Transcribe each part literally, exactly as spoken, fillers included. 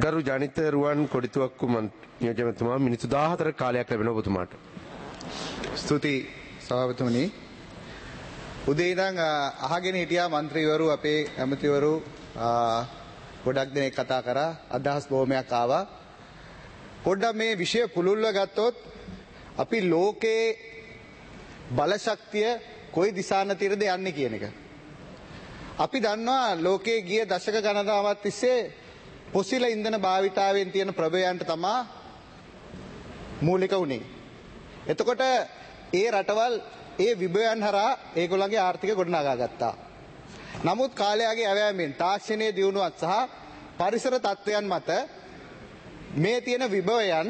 ගරු ජනිත රුවන් කොඩිතුවක්කු නියෝජනතුමා මිනිත්තු දාහතර කාලයක් ලැබෙනවා ඔබතුමාට. ස්තුති සභාපතිතුමනි. උදේ ඉඳන් අහගෙන හිටියා മന്ത്രിවරු අපේ ඇමතිවරු ගොඩක් දෙනෙක් කතා කරා අදහස් බොහොමයක් ආවා. පොඩ්ඩක් මේ විෂය පුළුල්ව ගත්තොත් අපි ලෝකේ බලශක්තිය කොයි දිශානතිරද යන්නේ කියන එක. අපි දන්නවා ලෝකයේ ගිය දශක ගණනාවක් තිස්සේ පොසිල ඉන්ධන භාවිතාවෙන් තියෙන ප්‍රභවයන්ට තමා මූලික වුණේ. එතකොට ඒ රටවල් ඒ විභවයන් හරහා ඒගොල්ලන්ගේ ආර්ථිකය ගොඩනගා ගත්තා. නමුත් කාලයගේ ඇවෑමෙන් තාක්ෂණයේ දියුණුවත් සහ පරිසර තත්ත්වයන් මත මේ තියෙන විභවයන්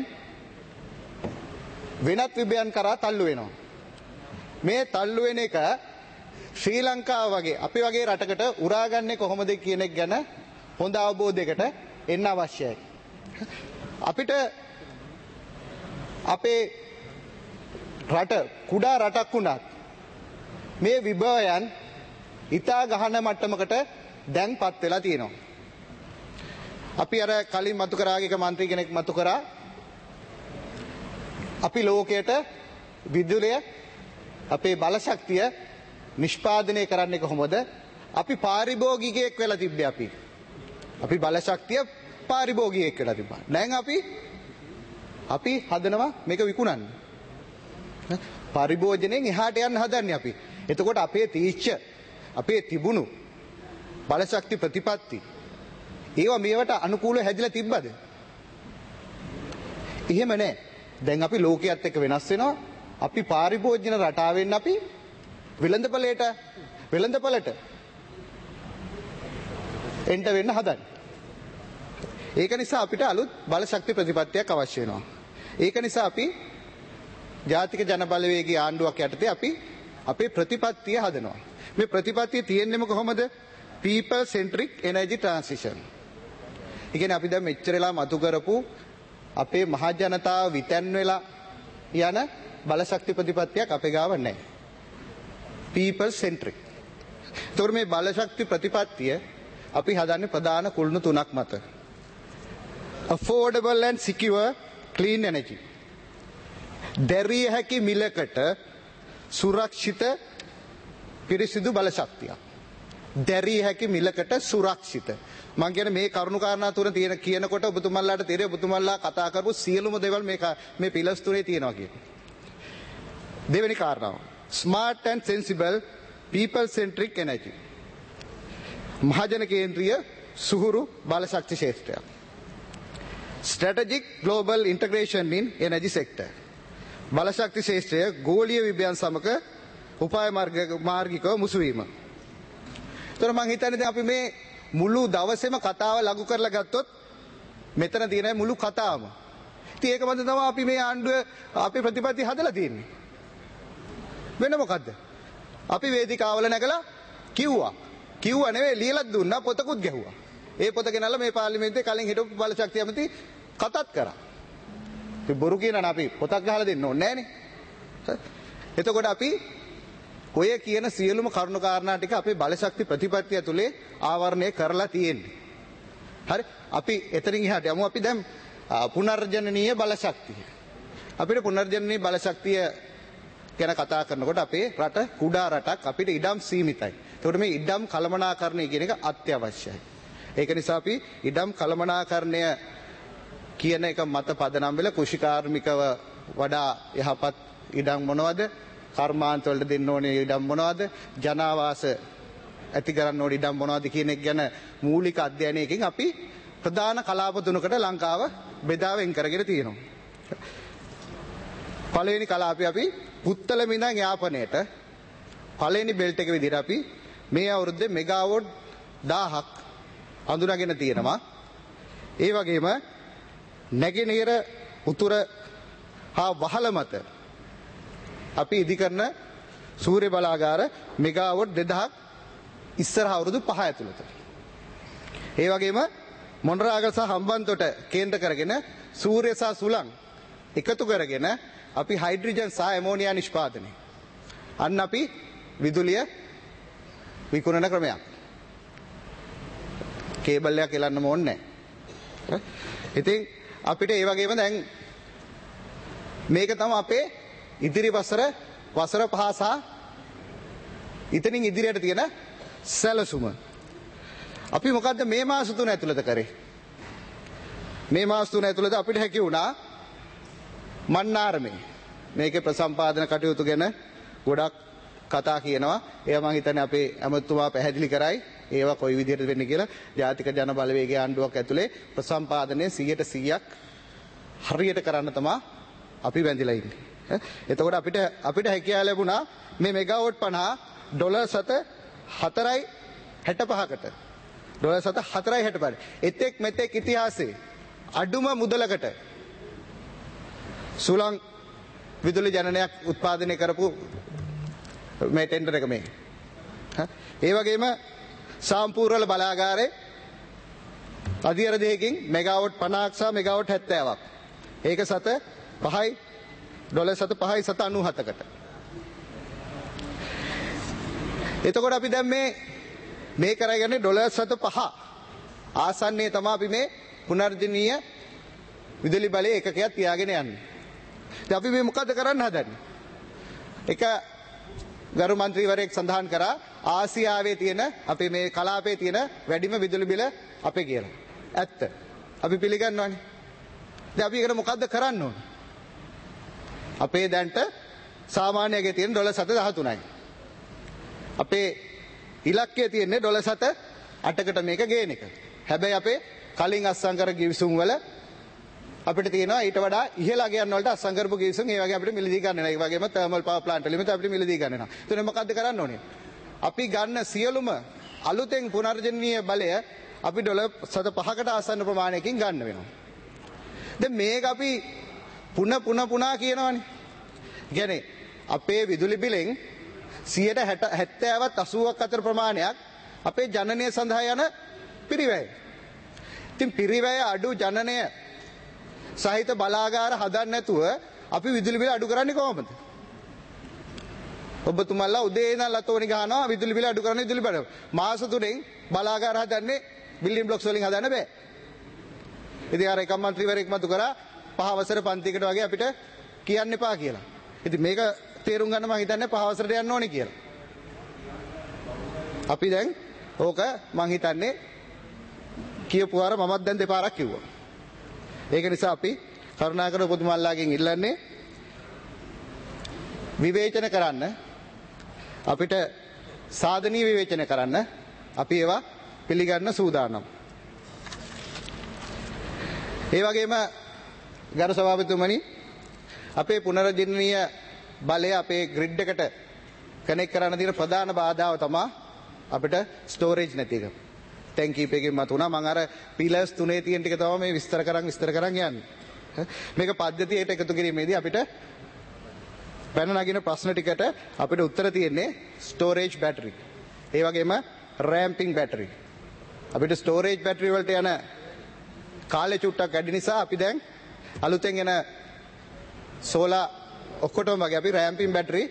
වෙනත් විභවයන් කරා තල්ලු වෙනවා. මේ තල්ලු වෙන එක ශ්‍රී ලංකාව වගේ අපි වගේ රටකට උරාගන්නේ කොහොමද කියන එක ගැන හොඳ අවබෝධයකට එන්න අවශ්‍යයි. අපිට අපේ රට කුඩා රටක් වුණත් මේ විභවයන් ඉතා ගහන මට්ටමකට දැන්පත් වෙලා තියෙනවා. අපි අර කලින් මතු කරාගේක മന്ത്രി කෙනෙක් මතු කරා අපි ලෝකයට විදුලිය අපේ බලශක්තිය නිෂ්පාදනය කරන්නේ කොහොමද? අපි පාරිභෝගිකයෙක් වෙලා තිබ්බේ අපි. අපි බලශක්තිය පාරිභෝගිකයෙක් වෙලා තිබ්බා. දැන් අපි අපි හදනවා මේක විකුණන්න. පරිභෝජනයෙන් එහාට යන්න හදන්නේ අපි. එතකොට අපේ තීච්ඡ අපේ තිබුණු බලශක්ති ප්‍රතිපත්ති ඒවා මේවට අනුකූලව හැදිලා තිබ්බද? එහෙම නැහැ. දැන් අපි ලෝකයේත් එක්ක වෙනස් වෙනවා. අපි පාරිභෝජන රටාවෙන් අපි වෙළඳපළයට වෙළඳපළට එන්ට වෙන්න හදන්නේ. ඒක නිසා අපිට අලුත් බලශක්ති ප්‍රතිපත්තියක් අවශ්‍ය වෙනවා. ඒක නිසා අපි ජාතික ජන බලවේගී ආණ්ඩුවක් යටතේ අපි අපේ ප්‍රතිපත්තිය හදනවා. මේ ප්‍රතිපත්තිය තියෙන්නේම කොහොමද? people centric energy transition. ඒ කියන්නේ අපි දැන් මෙච්චරලා මතු කරපු අපේ මහ ජනතාව විතැන් වෙලා යන බලශක්ති ප්‍රතිපත්තියක් අපේ ගාව නැහැ. people centric. ඒතකොට මේ බලශක්ති ප්‍රතිපත්තිය අපි හදන්නේ ප්‍රධාන කුළුණු තුනක් මත. affordable and secure clean energy. දැරිය හැකි මිලකට සුරක්ෂිත පිරිසිදු බලශක්තියක්. දැරිය හැකි මිලකට සුරක්ෂිත. මම කියන්නේ මේ කරුණු කාරණා තුන තියෙන කියනකොට ඔබතුමන්ලාට තේරෙයි ඔබතුමන්ලා කතා කරපු සියලුම දේවල් මේක මේ පිලස් තුනේ තියෙනවා කියන. දෙවෙනි කාරණාව smart and sensible people centric energy. මහජන කේන්ද්‍රීය සුහුරු බලශක්ති ක්ෂේත්‍රය. strategic global integration in energy sector. බලශක්ති ක්ෂේත්‍රය ගෝලීය විභයන් සමග උපාය මාර්ගිකව මුසු වීම. ඒතර මම හිතන්නේ දැන් අපි මේ මුළු දවසේම කතාව ලඝු කරලා ගත්තොත් මෙතන තියෙන මුළු කතාවම. ඉතින් ඒක මත තමයි අපි මේ ආණ්ඩුව අපේ ප්‍රතිපත්ති හදලා තියෙන්නේ. වෙන මොකද්ද? අපි වේදිකාවල නැගලා කිව්වා. කිව්වා නෙවෙයි ලියලා දුන්නා පොතකුත් ගැහුවා. ඒ පොත ගෙනල්ලා මේ පාර්ලිමේන්තුවේ කලින් හිටපු බලශක්ති ඇමති කතාත් කරා. ඉතින් බොරු කියනනම් අපි පොතක් ගහලා දෙන්න ඕනේ නෑනේ. එතකොට අපි ඔය කියන සියලුම කරුණු කාරණා ටික අපේ බලශක්ති ප්‍රතිපත්තිය තුලේ ආවරණය කරලා තියෙන්නේ. හරි? අපි එතනින් එහාට යමු. අපි දැන් පුනර්ජනනීය බලශක්තිය. අපිට පුනර්ජනනීය බලශක්තිය ගැන කතා කරනකොට අපේ රට කුඩා රටක් අපිට ඉඩම් සීමිතයි. ඒකට මේ ඉඩම් කළමනාකරණය කියන එක අත්‍යවශ්‍යයි. ඒක නිසා අපි ඉඩම් කළමනාකරණය කියන එක මත පදනම් වෙලා කෘෂිකාර්මිකව වඩා යහපත් ඉඩම් මොනවද? කර්මාන්ත වලට දෙන්න ඕනේ ඉඩම් මොනවද? ජනාවාස ඇති කරන්න ඕනේ ඉඩම් මොනවද කියන එක ගැන මූලික අධ්‍යයනයකින් අපි ප්‍රධාන කලාප තුනකට ලංකාව බෙදා වෙන් කරගෙන තියෙනවා. පළවෙනි කලාපේ අපි පුත්තලම ඉඳන් යාපනයට පළවෙනි බෙල්ට් එක විදිහට අපි මේ අවුරුද්දේ මෙගාවොට් දහයක් අඳුනගෙන තියෙනවා. ඒ වගේම නැගෙනහිර උතුර හා වහල මත අපි ඉදි කරන සූර්ය බලාගාර මෙගාවොට් දෙදහයක් ඉස්සරහ අවුරුදු පහ ඇතුළත. ඒ වගේම මොණරාගල සහ හම්බන්තොට කේන්ද්‍ර කරගෙන සූර්ය සහ සුළං එකතු කරගෙන අපි හයිඩ්‍රජන් සහ ඇමෝනියා නිෂ්පාදනය. අන්න අපි විදුලිය විකුණන ක්‍රමයක්. කේබල් එකක් එලන්නම ඕනේ නැහැ. ඉතින් අපිට ඒ වගේම දැන් මේක තමයි අපේ ඉදිරි වසර වසර පහ සහ ඉතින් ඉදිරියට තියෙන සැලසුම. අපි මොකද්ද මේ මාස තුන ඇතුළත කරේ? මේ මාස තුන ඇතුළත අපිට හැකි වුණා මන්නාරමේ මේකේ ප්‍රසම්පාදන කටයුතු ගැන ගොඩක් කතා කියනවා. ඒවා මම හිතන්නේ අපේ ඇමතුමා පැහැදිලි කරයි. ඒවා කොයි විදිහට වෙන්නේ කියලා. ජාතික ජන බලවේගයේ ආණ්ඩුවක් ඇතුලේ ප්‍රසම්පාදනයේ සීයට සීයක් හරියට කරන්න තමයි අපි වැඳිලා ඉන්නේ. එතකොට අපිට අපිට හැකියාව ලැබුණා මේ මෙගාවොට් පනහ ඩොලර් සත හතරයි හැටපහකට. ඩොලර් සත හතරයි හැටපහට. එතෙක් මෙතෙක් ඉතිහාසයේ අඩුම මුදලකට සුළං විදුලි ජනනයක් උත්පාදනය කරපු මේ ටෙන්ඩර් එක මේ. ඒ වගේම සාම්පූර්වල බලාගාරේ අධියර දෙකකින් මෙගාවොට් පනහක් සහ මෙගාවොට් හැත්තෑවක්. ඒක සත පහයි ඩොලර් සත පහයි සත අනූහතකට. එතකොට අපි දැන් මේ මේ කරගන්නේ ඩොලර් සත පහ ආසන්නයේ තමයි අපි මේ පුනර්ජනීය විදුලි බලයේ ඒකකයක් තියාගෙන යන්නේ. ඉතින් අපි මේ මොකද කරන්න හදන්නේ? එක ගරු මන්ත්‍රීවරයෙක් සඳහන් කරා ආසියාවේ තියෙන අපේ මේ කලාපයේ තියෙන වැඩිම විදුලි බිල අපේ කියලා. ඇත්ත. අපි පිළිගන්නවානේ. දැන් අපි ඒකට මොකද්ද කරන්න ඕනේ? අපේ දැන්ට සාමාන්‍යයේ තියෙන ඩොලර් සත දහතුනයි. අපේ ඉලක්කය තියෙන්නේ ඩොලර් සත අටකට මේක ගේන එක. හැබැයි අපේ කලින් අත්සන් කර ගිවිසුම් වල අපිට තියෙනවා ඊට වඩා ඉහළ අගයන් වලට අත්සන් කරපු ගිවිසුම් ඒ වගේ අපිට මිලදී ගන්න වෙනවා. ඒ වගේම තර්මල් පවර් ප්ලාන්ට් වලින් අපිට මිලදී ගන්න වෙනවා. එතන මොකද්ද කරන්න ඕනේ? අපි ගන්න සියලුම අලුතෙන් පුනර්ජනනීය බලය අපි ඩොලර් සත පහකට ආසන්න ප්‍රමාණයකින් ගන්න වෙනවා. දැන් මේක අපි පුන පුන පුනා කියනවනේ. කියන්නේ අපේ විදුලි බිලෙන් සියයට හැත්තෑවත් අසූවක් අතර ප්‍රමාණයක් අපේ ජනනය සඳහා යන පිරිවැය. ඉතින් පිරිවැය අඩු ජනනය සහිත බලාගාර හදන්න නැතුව අපි විදුලි බිල අඩු කරන්නේ කොහොමද? ඔබතුමල්ලා උදේ ඉඳන් ලතෝනි ගහනවා විදුලි බිල අඩු කරන්න විදුලි බිල. මාස තුනෙන් බලාගාර හදන්නේ බිල්ඩින් බ්ලොක්ස් වලින් හදන්න බෑ. ඉතින් අර එකම මන්ත්‍රීවරයෙක් මතු කරා පහ වසර පන්තියකට වගේ අපිට කියන්න එපා කියලා. ඉතින් මේක තේරුම් ගන්න මම හිතන්නේ පහ වසරට යන්න ඕනේ කියලා. අපි දැන් ඕක මම හිතන්නේ කියපු වාර මමත් දැන් දෙපාරක් කිව්වා. ඒක නිසා අපි කරුණාකර ඔබතුමාලාගෙන් ඉල්ලන්නේ විවේචන කරන්න අපිට සාධනීය විවේචන කරන්න අපි ඒවා පිළිගන්න සූදානම්. ඒ වගේම ගරු සභාපතිතුමනි අපේ පුනර්ජනනීය බලය අපේ ග්‍රිඩ් එකට කනෙක්ට් කරන්න තියෙන ප්‍රධාන බාධාව තමයි අපිට ස්ටෝරේජ් නැති එක. ටැංකීප් එකකින් මතුණා මම අර පිලර්ස් තුනේ තියෙන ටික තමයි මේ විස්තර කරන් විස්තර කරන් යන්නේ. මේක පද්ධතියට එකතු කිරීමේදී අපිට පැන නගින ප්‍රශ්න ටිකට අපිට උත්තර තියෙන්නේ ස්ටෝරේජ් බැටරි. ඒ වගේම රෑම්පින් බැටරි. අපිට ස්ටෝරේජ් බැටරි වලට යන කාලය චුට්ටක් වැඩි නිසා අපි දැන් අලුතෙන් එන සෝලා ඔක්කොටම වගේ අපි රෑම්පින් බැටරි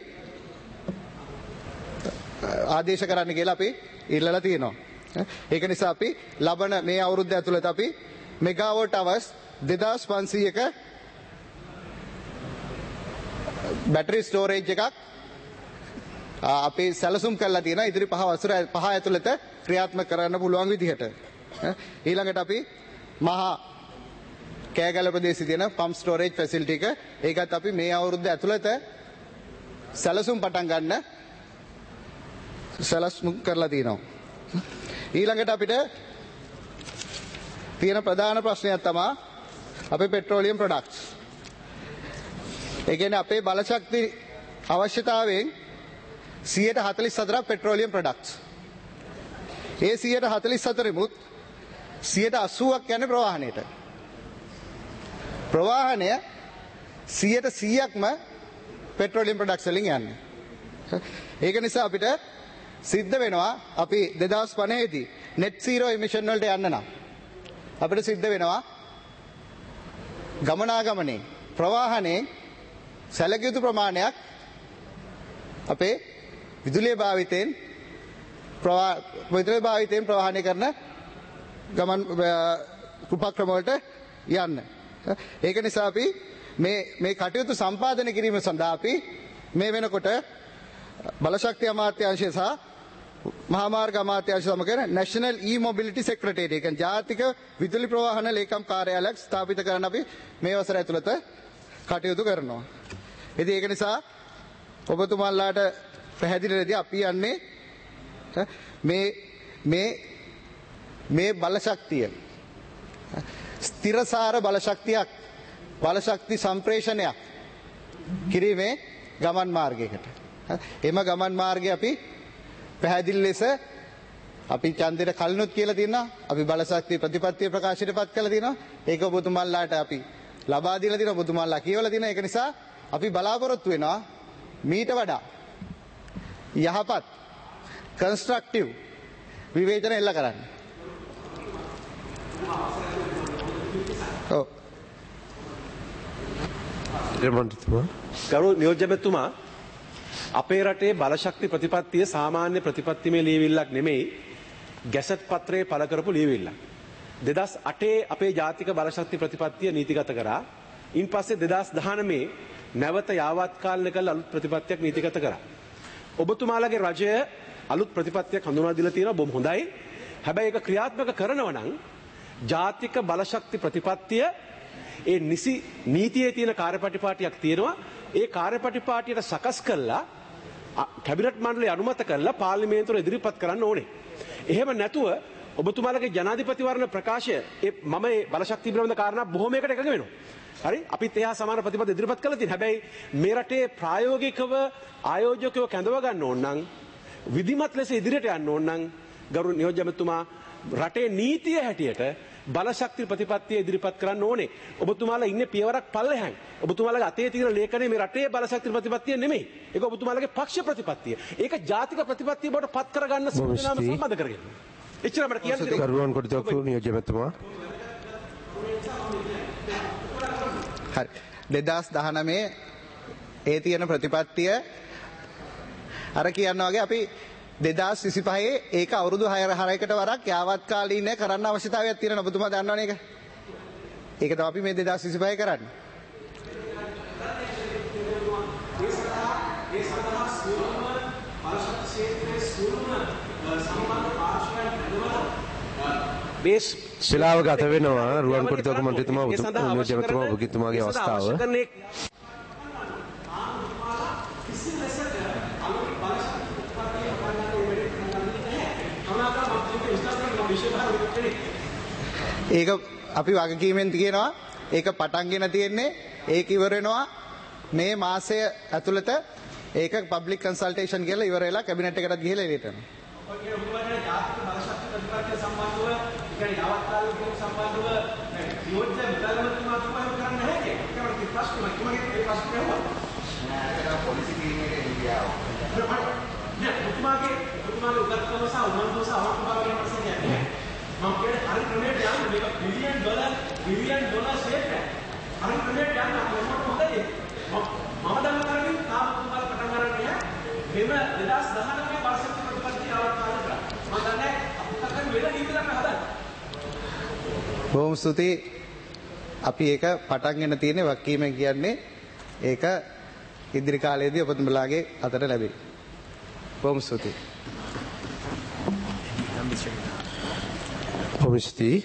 ආදේශ කරන්න කියලා අපි ඉල්ලලා තියෙනවා. ඒක නිසා අපි ලබන මේ අවුරුද්ද ඇතුළත අපි මෙගාවොට් අවර්ස් දෙදාස් පන්සීයක බැටරි ස්ටෝරේජ් එකක් අපි සැලසුම් කරලා තියෙනවා ඉදිරි පහ වසර පහ ඇතුළත ක්‍රියාත්මක කරන්න පුළුවන් විදිහට. ඊළඟට අපි මහා කෑගල ප්‍රදේශයේ තියෙන පම්ප් ස්ටෝරේජ් ෆැසිලිටි එක ඒකත් අපි මේ අවුරුද්ද ඇතුළත සැලසුම් පටන් ගන්න සැලසුම් කරලා තියෙනවා. ඊළඟට අපිට තියෙන ප්‍රධාන ප්‍රශ්නයක් තමයි අපේ පෙට්‍රෝලියම් ප්‍රොඩක්ට්ස්. ඒ කියන්නේ අපේ බලශක්ති අවශ්‍යතාවයෙන් සියයට හතළිස් හතරක් පෙට්‍රෝලියම් ප්‍රොඩක්ට්ස්. ඒ සියයට හතළිස් හතරෙමුත් සියයට අසූවක් යන්නේ ප්‍රවාහනයට. ප්‍රවාහනය සියයට සීයක්ම පෙට්‍රෝලියම් ප්‍රොඩක්ට්ස් වලින් යන්නේ. ඒක නිසා අපිට සිද්ධ වෙනවා අපි දෙදාස් පනහේ දී net zero emission වලට යන්න නම් අපිට සිද්ධ වෙනවා ගමනාගමනේ ප්‍රවාහනේ සැලකිය යුතු ප්‍රමාණයක් අපේ විදුලිය භාවිතයෙන් ප්‍රවාහ විදුලිය භාවිතයෙන් ප්‍රවාහනය කරන ගමන් උපක්‍රම වලට යන්න. ඒක නිසා අපි මේ මේ කටයුතු සම්පාදනය කිරීම සඳහා අපි මේ වෙනකොට බලශක්ති අමාත්‍යාංශය සහ මහා මාර්ග අමාත්‍යාංශය සමග නැෂනල් ඊ මොබිලිටි සෙක්‍රටරියට් එක ජාතික විදුලි ප්‍රවාහන ලේකම් කාර්යාලයක් ස්ථාපිත කරන්න අපි මේ වසර ඇතුළත කටයුතු කරනවා. ඉතින් ඒක නිසා ඔබතුමාලාට පැහැදිලිවදී අපි යන්නේ මේ මේ මේ බලශක්තිය ස්ථිරසාර බලශක්තියක් බලශක්ති සම්ප්‍රේෂණයක් කිරීමේ ගමන් මාර්ගයකට. එම ගමන් මාර්ගය අපි පැහැදිලි ලෙස අපි ඡන්දෙට කලිනුත් කියලා තියෙනවා. අපි බලශක්ති ප්‍රතිපත්තිය ප්‍රකාශයටපත් කළා තියෙනවා. ඒක ඔබතුමාලාට අපි ලබා දීලා තියෙනවා. ඔබතුමාලා කියවලා තියෙනවා. ඒක නිසා අපි බලාපොරොත්තු වෙනවා මීට වඩා යහපත් කන්ස්ට්‍රක්ටිව් විවේචන එල්ල කරන්න. ඔව්. ගරු නියෝජ්‍යතුමා අපේ රටේ බලශක්ති ප්‍රතිපත්තිය සාමාන්‍ය ප්‍රතිපත්තිමය ලියවිල්ලක් නෙමෙයි ගැසට් පත්‍රයේ පළ කරපු ලියවිල්ලක්. දෙදහස් අටේ අපේ ජාතික බලශක්ති ප්‍රතිපත්තිය නීතිගත කරා. ඉන් පස්සේ දෙදහස් දහනවයේ නැවත යාවත්කාලන කළ අලුත් ප්‍රතිපත්තියක් නීතිගත කරා. ඔබතුමාලගේ රජය අලුත් ප්‍රතිපත්තියක් හඳුන්වා දීලා තියෙනවා බොහොම හොඳයි. හැබැයි ඒක ක්‍රියාත්මක කරනවා නම් ජාතික බලශක්ති ප්‍රතිපත්තිය ඒ නිසි නීතියේ තියෙන කාර්යපටිපාටියක් තියෙනවා. ඒ කාර්යපටිපාටියට සකස් කළා කැබිනට් මණ්ඩලය අනුමත කරලා පාර්ලිමේන්තුවට ඉදිරිපත් කරන්න ඕනේ. එහෙම නැතුව ඔබතුමාලගේ ජනාධිපතිවරණ ප්‍රකාශය ඒ මම මේ බලශක්තිය පිළිබඳ කාරණා බොහොමයකට එකඟ වෙනවා. හරි අපිත් එහා සමාන ප්‍රතිපත්ති ඉදිරිපත් කළා තියෙනවා. හැබැයි මේ රටේ ප්‍රායෝගිකව ආයෝජකයෝ කැඳව ගන්න ඕන නම් විධිමත් ලෙස ඉදිරියට යන්න ඕන නම් ගරු නියෝජ්‍යතුමා රටේ නීතිය හැටියට බලශක්ති ප්‍රතිපත්තිය ඉදිරිපත් කරන්න ඕනේ. ඔබතුමාලා ඉන්නේ පියවරක් පල්ලෙහාන්. ඔබතුමාලගේ අතේ තියෙන ලේඛනය මේ රටේ බලශක්ති ප්‍රතිපත්තිය නෙමෙයි. ඒක ඔබතුමාලගේ පක්ෂ ප්‍රතිපත්තිය. ඒක ජාතික ප්‍රතිපත්තිය බවට පත් කරගන්න සම්පූර්ණම සම්බන්ධ කරගෙන. එච්චර මට කියන්න දෙන්න. කරුවන් කොටුවක්කු නියෝජ්‍යතුමා. හරි. දෙදහස් දහනවයේ ඒ තියෙන ප්‍රතිපත්තිය අර කියනවා වගේ අපි දෙදහස් විසිපහේ ඒක අවුරුදු හයකට වරක් යාවත්කාලීන කරන්න අවශ්‍යතාවයක් තියෙනවා. ඔබතුමා දන්නවනේ ඒක. ඒක තමයි අපි මේ දෙදහස් විසිපහේ කරන්නේ. බේස් ශිලාව ගත වෙනවා රුවන් කොටුවක්කු මන්ත්‍රීතුමා නියෝජ්‍යතුමා ඔබතුමාගේ අවස්ථාව. ඒක අපි වගකීමෙන් කියනවා ඒක පටන්ගෙන තියෙන්නේ ඒක ඉවර වෙනවා මේ මාසය ඇතුළත ඒක පබ්ලික් කන්සල්ටේෂන් කියලා ඉවර වෙලා කැබිනට් එකකට ගිහිල්ලා එළියට එනවා. මම කියන්නේ හරි ක්‍රමයට යන්න මේක billion dollar billion dollar shape එක. හරි ක්‍රමයට යන්න අපිට හොඳයි. මම දන්න තරමින් තාම තුමාලා පටන් ගන්න නෑ. මෙම දෙදහස් දහනවයේ බලශක්ති ප්‍රතිපත්තිය අවස්ථාව කරා. මම දන්නේ අපිට අකන් වෙන නීතියක් හදන්න. බොහොම ස්තුතියි. අපි ඒක පටන්ගෙන තියෙන්නේ වක්කීමෙන් කියන්නේ ඒක ඉදිරි කාලයේදී ඔබතුමාලාගේ අතට ලැබෙයි. බොහොම ස්තුතියි. Obviously,